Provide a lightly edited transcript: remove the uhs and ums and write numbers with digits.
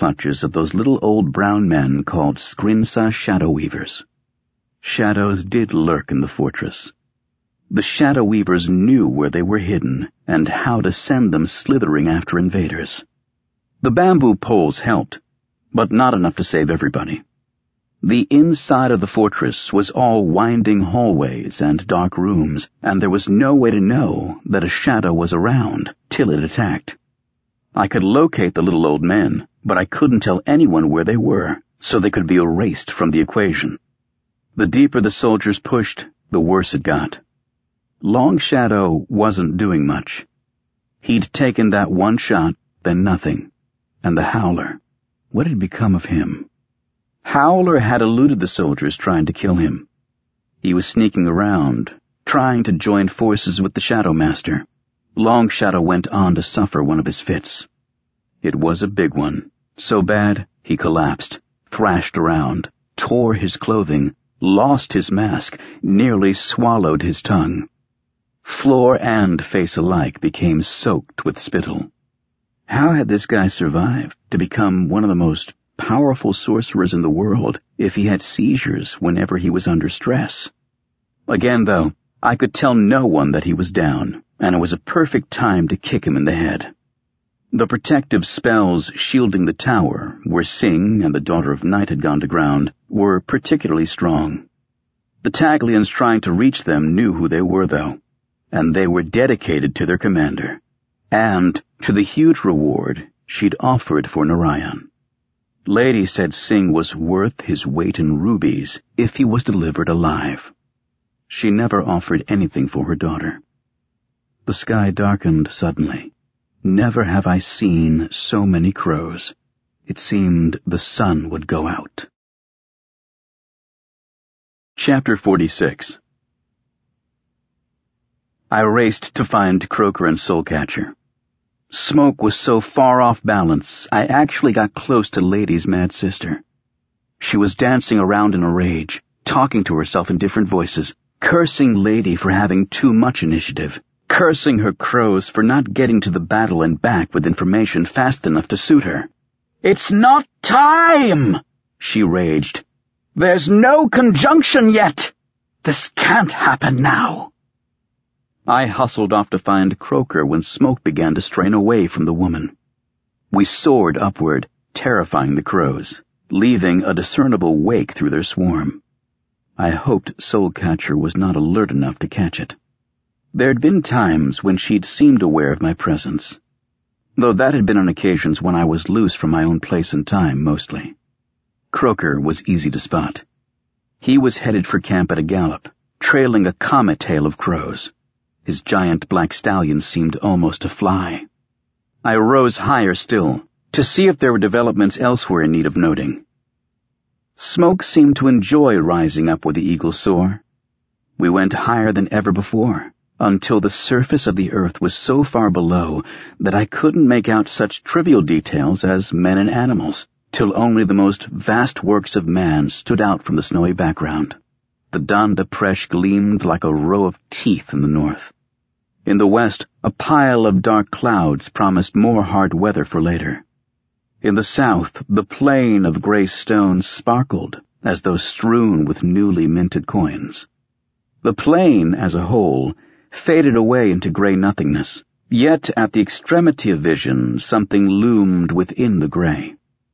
clutches of those little old brown men called Skrinsa Shadow Weavers. Shadows did lurk in the fortress. The Shadow Weavers knew where they were hidden and how to send them slithering after invaders. The bamboo poles helped, but not enough to save everybody. The inside of the fortress was all winding hallways and dark rooms, and there was no way to know that a shadow was around till it attacked. I could locate the little old men, but I couldn't tell anyone where they were, so they could be erased from the equation. The deeper the soldiers pushed, the worse it got. Long Shadow wasn't doing much. He'd taken that one shot, then nothing. And the Howler, what had become of him? Howler had eluded the soldiers trying to kill him. He was sneaking around, trying to join forces with the Shadow Master. Long Shadow went on to suffer one of his fits. It was a big one, so bad he collapsed, thrashed around, tore his clothing, lost his mask, nearly swallowed his tongue. Floor and face alike became soaked with spittle. How had this guy survived to become one of the most powerful sorcerers in the world if he had seizures whenever he was under stress? Again, though, I could tell no one that he was down, and it was a perfect time to kick him in the head. The protective spells shielding the tower, where Sing and the Daughter of Night had gone to ground, were particularly strong. The Taglians trying to reach them knew who they were, though, and they were dedicated to their commander, and to the huge reward she'd offered for Narayan. Lady said Sing was worth his weight in rubies if he was delivered alive. She never offered anything for her daughter. The sky darkened suddenly. Never have I seen so many crows. It seemed the sun would go out. Chapter 46. I raced to find Croaker and Soulcatcher. Smoke was so far off balance, I actually got close to Lady's mad sister. She was dancing around in a rage, talking to herself in different voices, cursing Lady for having too much initiative, cursing her crows for not getting to the battle and back with information fast enough to suit her. "It's not time!" she raged. "There's no conjunction yet! This can't happen now!" I hustled off to find Croaker when Smoke began to strain away from the woman. We soared upward, terrifying the crows, leaving a discernible wake through their swarm. I hoped Soulcatcher was not alert enough to catch it. There'd been times when she'd seemed aware of my presence, though that had been on occasions when I was loose from my own place and time, mostly. Croaker was easy to spot. He was headed for camp at a gallop, trailing a comet tail of crows. His giant black stallion seemed almost to fly. I rose higher still, to see if there were developments elsewhere in need of noting. Smoke seemed to enjoy rising up where the eagle soar. We went higher than ever before, until the surface of the earth was so far below that I couldn't make out such trivial details as men and animals, till only the most vast works of man stood out from the snowy background. The Danda Presh gleamed like a row of teeth in the north. In the west, a pile of dark clouds promised more hard weather for later. In the south, the plain of gray stone sparkled as though strewn with newly minted coins. The plain, as a whole, faded away into gray nothingness, yet at the extremity of vision something loomed within the gray.